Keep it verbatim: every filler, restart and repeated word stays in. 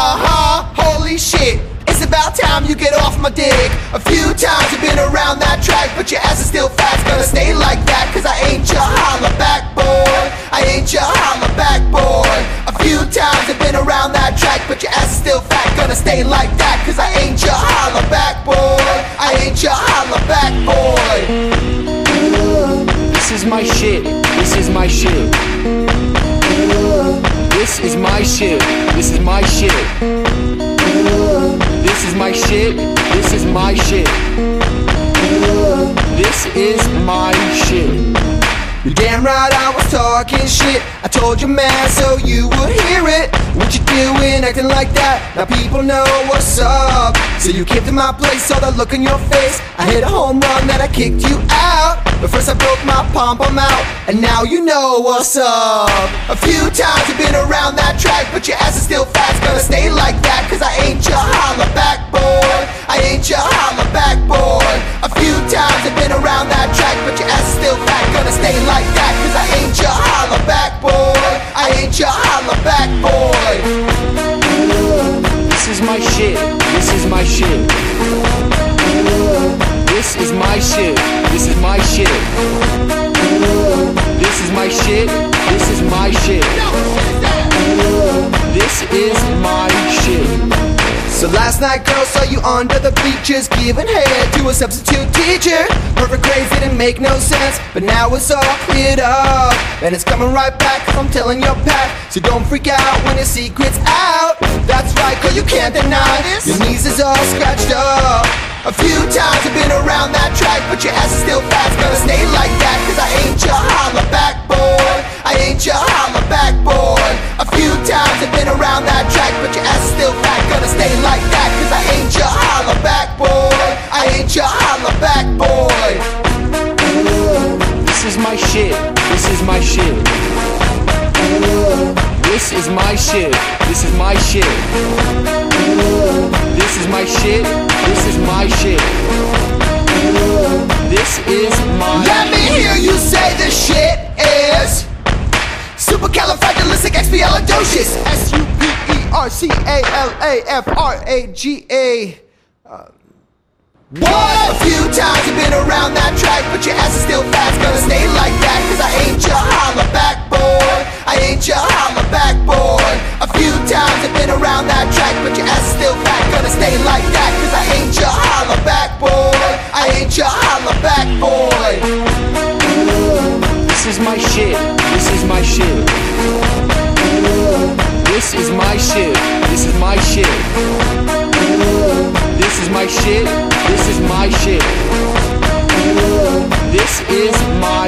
Uh-huh, holy shit, it's about time you get off my dick. A few times you've been around that track, but your ass is still fat, it's gonna stay like that. Cause I ain't your holla back boy, I ain't your holla back boy. A few times you've been around that track, but your ass is still fat, gonna stay like that. Cause I ain't your holla back boy, I ain't your holla back boy. This is my shit, this is my shit. This is my shit, this is my shit. This is my shit, this is my shit. This is my shit. You're damn right I was talking shit. I told you man so you would hear it. What you doing acting like that? Now people know what's up. So you came to my place, saw the look on your face. I hit a home run, then I kicked you out. But first I broke my pom-pom out, and now you know what's up. A few times you've been around that track, but your ass is still fat, it's gonna stay like that. Cause I ain't your holla back boy, I ain't your holla back boy. A few times you've been around that track, but your ass is still fat, gonna stay like that. Cause I ain't your holla back boy, I ain't your holla back boy. This is my shit, this is my shit. This is my shit, this is my shit. This is my shit, this is my shit. This is my shit. So last night girl saw you under the bleachers, giving head to a substitute teacher. Perfect grades didn't make no sense, but now it's all cleared up. And it's coming right back cause I'm telling your pack. So don't freak out when your secret's out. That's right girl, you can't deny this. Your knees is all scratched up. A few times you've been around that track, but your ass is still fat, it's gonna stay like that. Cause I ain't your holla back boy, I ain't your holla back boy. A few times you've been around that track, but your ass is still fat, gonna stay like that. Cause I ain't your holla back boy, I ain't your holla back boy. This is my shit, this is my shit. This is my shit, this is my shit. This is my shit, this is my shit. This is my Let me hear you say this shit is supercalifragilisticexpialidocious. S U P E R C A L A F R A G A. Uh, What? A few times you've been around that track, but your ass is still fat, it's gonna stay like that. Cause I ain't your holla back boy, I ain't your holla back boy. A few times you've been around that track, but your ass is still fat, gonna stay like that. Cause I ain't your holla back boy, I ain't your holla back boy. This is my shit, this is my shit. This is my shit, this is my shit. This is my shit, this is my shit. This is my